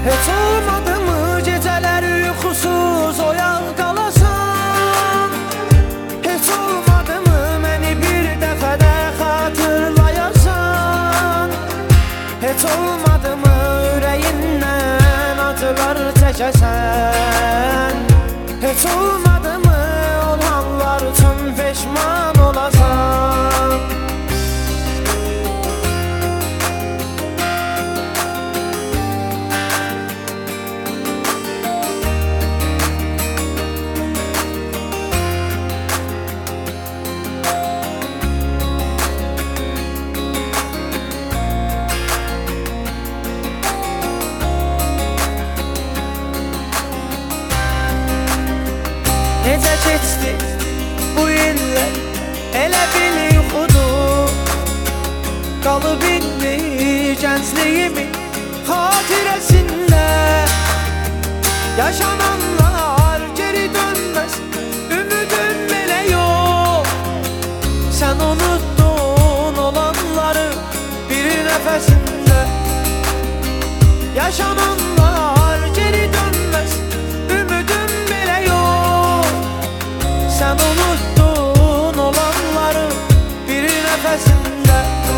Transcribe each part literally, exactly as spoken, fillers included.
Heç olmadı mı geceler uykusuz oyan kalasan? Heç olmadı mı beni bir dəfədə xatırlayasan? Heç olmadı mı yüreğinden acılar çəkəsən? Heç olmadı mı olanlar üçün peşman olasan? Necə keçdi bu illər, elə bil yuxudur. Qalıb indi gəncliyimin xatirəsində. Yaşananlar geri dönməz, ümidim belə yox. Sən unuttun olanları bir nəfəsində. Yaşananlar geri dönməz, ümidim belə yox. Sen unuttun olanları bir nefesinde.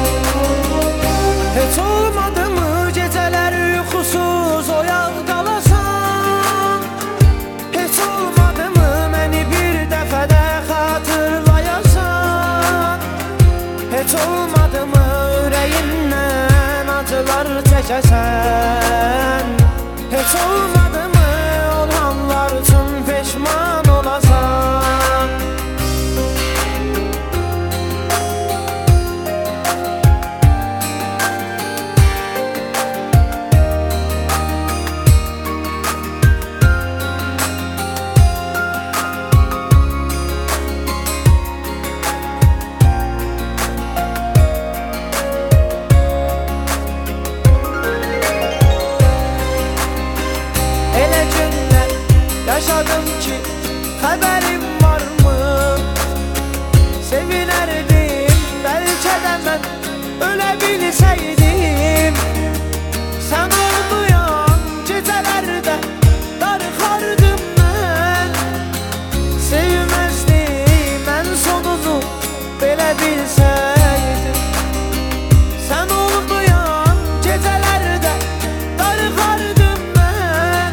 Hiç olmadı mı geceler uykusuz oyan kalasan? Hiç olmadı mı beni bir dəfədə xatırlayasan? Hiç olmadı mı yüreğinden acılar çəkəsən? Hiç olmadı mı olanlar üçün peşman olasan? Yaşadım ki haberim var mı? Sevinirdim belki de ben ölebilseydim. Sen olmayan gecelerde darıxardım ben. Sevmezdim en sonunu belə bilseydim. Sen olmayan gecelerde darıxardım ben.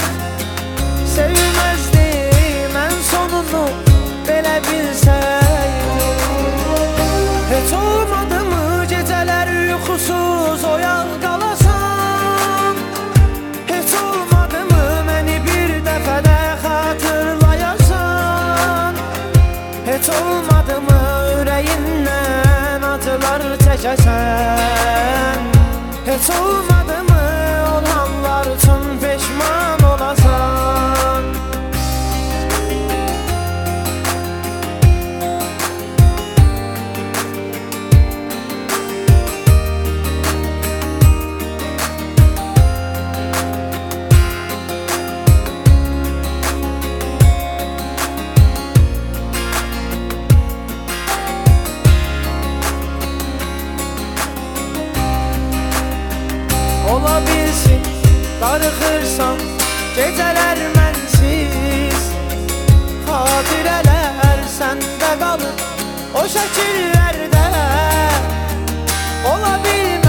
Sevmezdim en sonunu belə bilseydim. Heç olmadı mı geceler uykusuz oyan kalasan? Heç olmadı mı beni bir dəfədə xatırlayasan? Heç olmadı mı yüreğinden acılar çəkəsən? Heç olmadı mı olanlar üçün peşman olasan? Ola bilsin darıxırsan geceler mənsiz. Xatirələr səndə qalır o şəkillərdə. Ola bilmir